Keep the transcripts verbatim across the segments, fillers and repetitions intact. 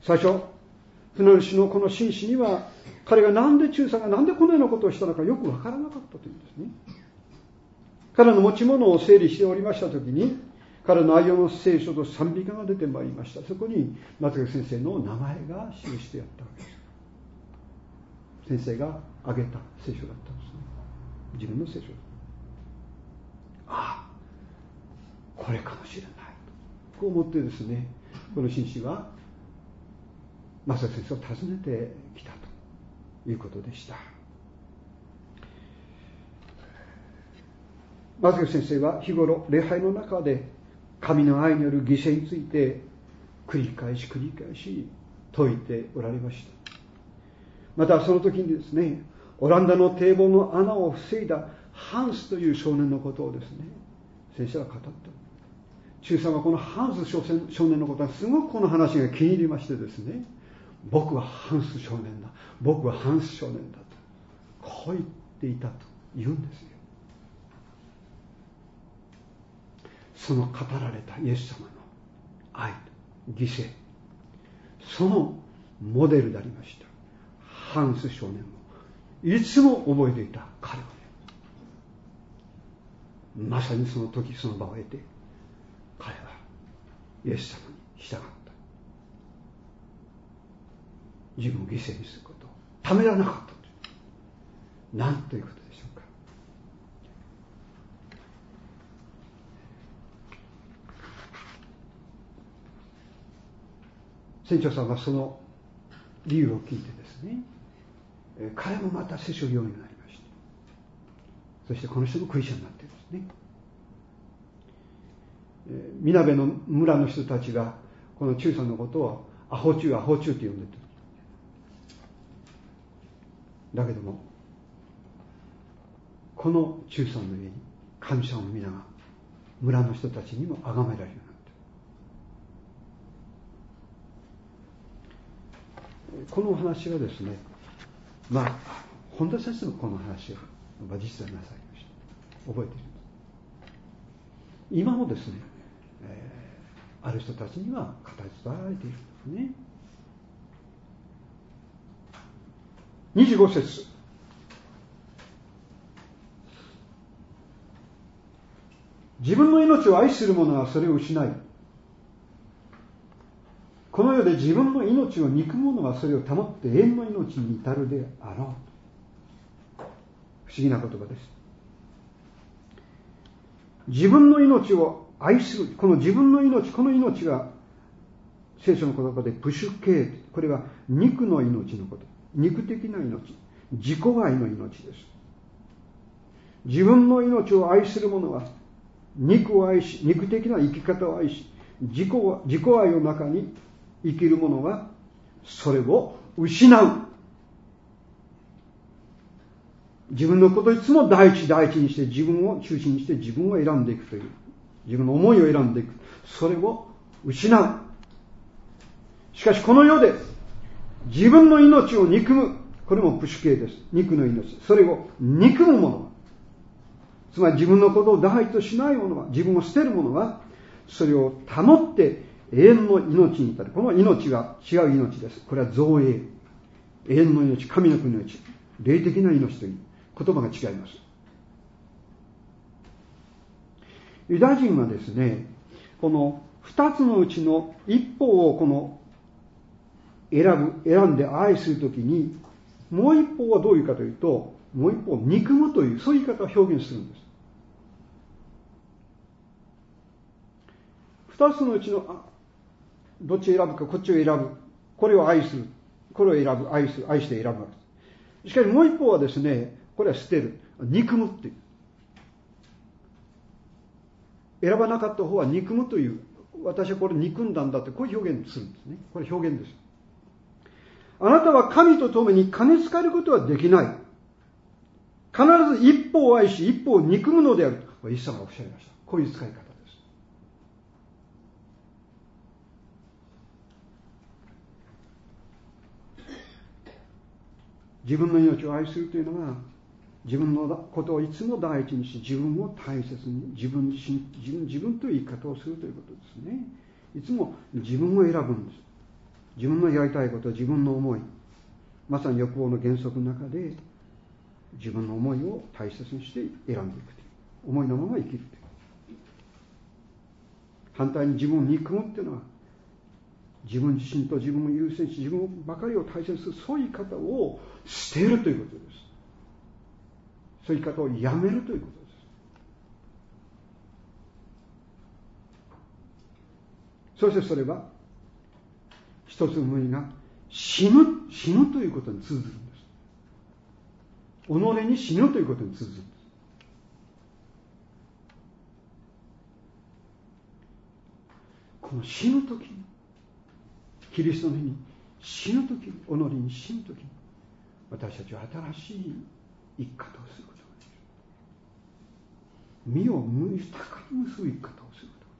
最初、船主のこの紳士には、彼がなんで中佐がなんでこのようなことをしたのかよくわからなかったというんですね。彼の持ち物を整理しておりましたときに、彼の愛用の聖書と賛美歌が出てまいりました。そこに松垣先生の名前が記してあったわけです。先生が挙げた聖書だったんですね。自分の聖書。ああ、これかもしれない。こう思ってですね、この紳士は松垣先生を訪ねてきたということでした。松垣先生は日頃礼拝の中で神の愛による犠牲について繰り返し繰り返し説いておられました。またその時にですね、オランダの堤防の穴を防いだハンスという少年のことをですね、先生は語った。中さんはこのハンス少年のことはすごくこの話が気に入りましてですね、僕はハンス少年だ、僕はハンス少年だとこう言っていたと言うんですよ。その語られたイエス様の愛、犠牲、そのモデルでありましたハンス少年もいつも覚えていた彼はね、まさにその時その場を得て彼はイエス様に従った。自分を犠牲にすることをためらわなかったという、なんということでしょうか。船長さんはその理由を聞いてですね、彼もまた聖書を読むようになりました。そしてこの人もクリスチャンになっているんですね。みなべの村の人たちがこの中さんのことをアホ中アホ中って呼んでいた。だけどもこの中さんの家に神様の皆が村の人たちにも崇められるようになった。このお話はですね、まあ本田先生もこの話を実はなさいました。覚えているんです。今もですね、えー、ある人たちには語り伝えられているんですね。にじゅうご節、自分の命を愛する者はそれを失い、この世で自分の命を憎む者はそれを保って永遠の命に至るであろう。不思議な言葉です。自分の命を愛する、この自分の命、この命が聖書の言葉でプシュケー、これは肉の命のこと、肉的な命、自己愛の命です。自分の命を愛する者は肉を愛し、肉的な生き方を愛し、自己、自己愛の中に生きる者はそれを失う。自分のことをいつも第一第一にして、自分を中心にして自分を選んでいくという、自分の思いを選んでいく、それを失う。しかしこの世で自分の命を憎む、これもプシュケです。肉の命、それを憎む者は、つまり自分のことを第一としない者は、自分を捨てる者はそれを保って永遠の命に至る。この命が違う命です。これは造営、永遠の命、神の国の命、霊的な命という言葉が違います。ユダヤ人はですね、この二つのうちの一方をこの選ぶ、選んで愛するときに、もう一方はどういうかというと、もう一方を憎むという、そういう言い方を表現するんです。二つのうちの、どっちを選ぶか、こっちを選ぶ。これを愛する。これを選ぶ、愛する、愛して選ぶわけです。しかしもう一方はですね、これは捨てる。憎むっていう。選ばなかった方は憎むという、私はこれ憎んだんだって、こういう表現するんですね。これ表現です。あなたは神と共に兼ねつかることはできない。必ず一方を愛し、一方を憎むのであると、イエス様がおっしゃいました。こういう使い方です。自分の命を愛するというのは、自分のことをいつも第一にし、自分を大切に、自分自身、自分自分という言い方をするということですね。いつも自分を選ぶんです。 自分のやりたいこと、自分の思い、まさに欲望の原則の中で自分の思いを大切にして選んでいくという、思いのまま生きるという。反対に自分を憎むっていうのは、自分自身と自分を優先し、自分ばかりを大切にする、そういう生き方を捨てるということです。そういう生き方をやめるということです。そしてそれは一つの思いが死ぬ死ぬということに通ずるんです。己に死ぬということに通ずるんです。この死ぬときに、キリストの日に死ぬときに、己に死ぬときに、私たちは新しい生き方をすることができる。身を豊かに結ぶ生き方をすることが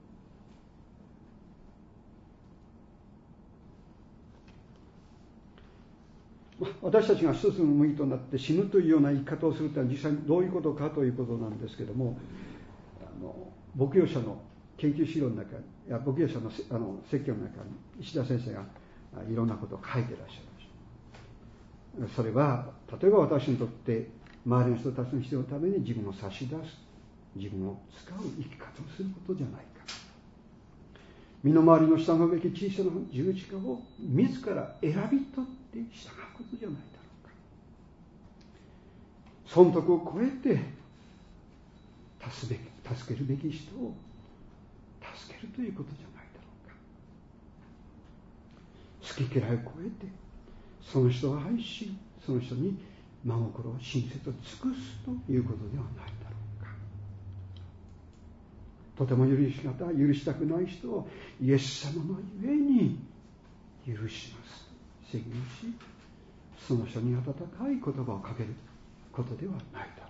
できる。私たちが一つの麦となって死ぬというような生き方をするというのは、実際にどういうことかということなんですけども、あの牧養者の研究資料の中に、いや牧養者のあの説教の中に石田先生がいろんなことを書いていらっしゃいました。それは例えば私にとって周りの人たちの必要のために自分を差し出す、自分を使う生き方をすることじゃないか。身の回りの従うべき小さな十字架を自ら選び取って従うことじゃないだろうか。損得を超えて助け助けるべき人を助けるということじゃないだろうか。好き嫌いを超えてその人を愛し、その人に真心を親切を尽くすということではないだろうか。とても許し方、許したくない人をイエス様のゆえに許します宣言し、その人に温かい言葉をかけることではないだろ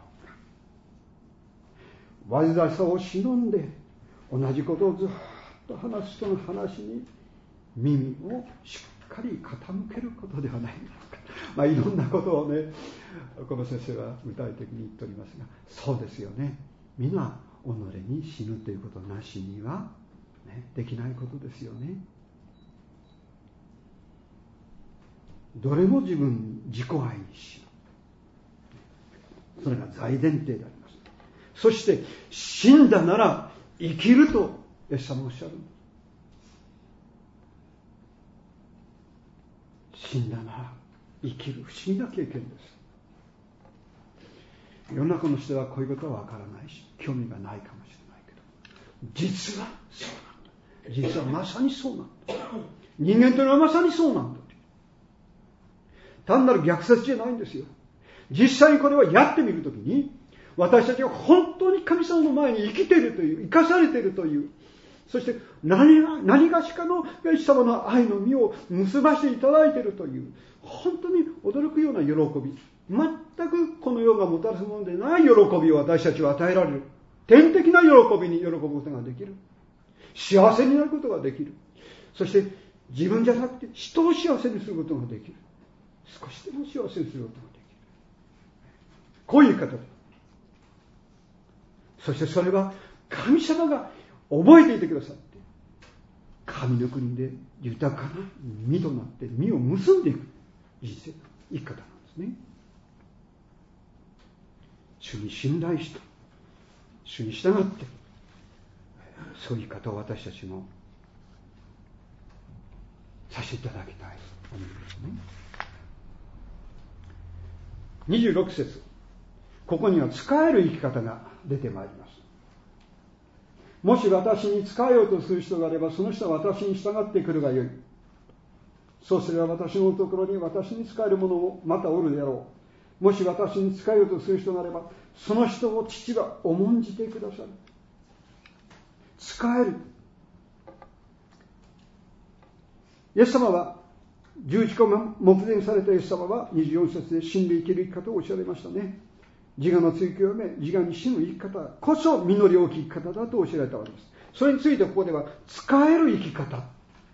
うか。煩さを忍んで同じことをずっと話す人の話に耳をしっかり傾けることではないだろうか。まあいろんなことをね、この先生は具体的に言っておりますが、そうですよね。皆己に死ぬということなしには、ね、できないことですよね。どれも自分自己愛にしぬ、それが大前提であります。そして死んだなら生きるとイエス様はおっしゃる。死んだなら生きる、不思議な経験です。世の中の人はこういうことはわからないし興味がないかもしれないけど、実はそうなんだ。実はまさにそうなんだ。人間というのはまさにそうなんだ。単なる虐殺じゃないんですよ。実際にこれはやってみるときに、私たちは本当に神様の前に生きているという、生かされているという、そして何が、何がしかのイエス様の愛の実を結ばしていただいているという、本当に驚くような喜び、全くこの世がもたらすものでない喜びを私たちは与えられる。天的な喜びに喜ぶことができる。幸せになることができる。そして自分じゃなくて人を幸せにすることができる。少しでも幸せにすることができる。こういう方で。そしてそれは神様が覚えていてくださって、神の国で豊かな実となって実を結んでいく人生の生き方なんですね。主に信頼して、主に従って、そういう方を私たちもさせていただきたいと思いますね。にじゅうろく節、ここには仕える生き方が出てまいります。もし私に仕えようとする人があれば、その人は私に従ってくるがよい。そうすれば私のところに私に仕える者もまたおるであろう。もし私に仕えようとする人があれば、その人を父は重んじてくださる。仕える。イエス様は、十字架が目前されたイエス様はにじゅうよん節で死んで生きる生き方をおっしゃいましたね。自我の追求をやめ、自我に死ぬ生き方こそ実り大きい生き方だと教えられたわけです。それについてここでは、仕える生き方。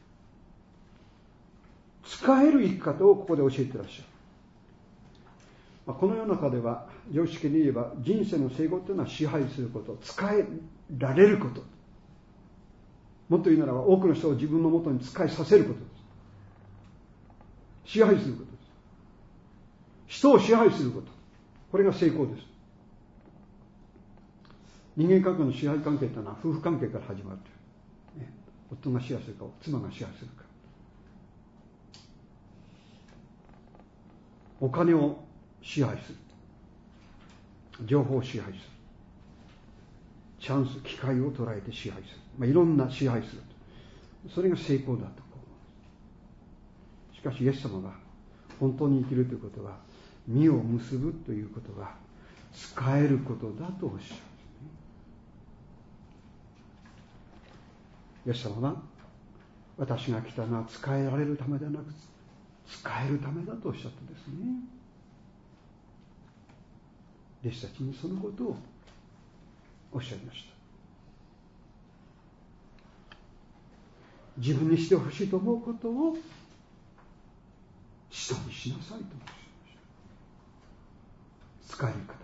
仕える生き方をここで教えていらっしゃる。この世の中では常識に言えば人生の成功というのは支配すること、仕えられること、もっと言うならば多くの人を自分のもとに仕えさせることです。 支配することです。人を支配すること。これが成功です。人間関係の支配関係というのは夫婦関係から始まるという、ね、夫が支配するか妻が支配するか。お金を支配する、情報を支配する、チャンス機会を捉えて支配する、まあ、いろんな支配する、それが成功だと。しかしイエス様が本当に生きるということは、実を結ぶということは使えることだとおっしゃる。イエス様は、私が来たのは使えられるためではなく使えるためだとおっしゃったんですね。弟子たちにそのことをおっしゃいました。自分にしてほしいと思うことを人にしなさいとおっしゃいました。使えるか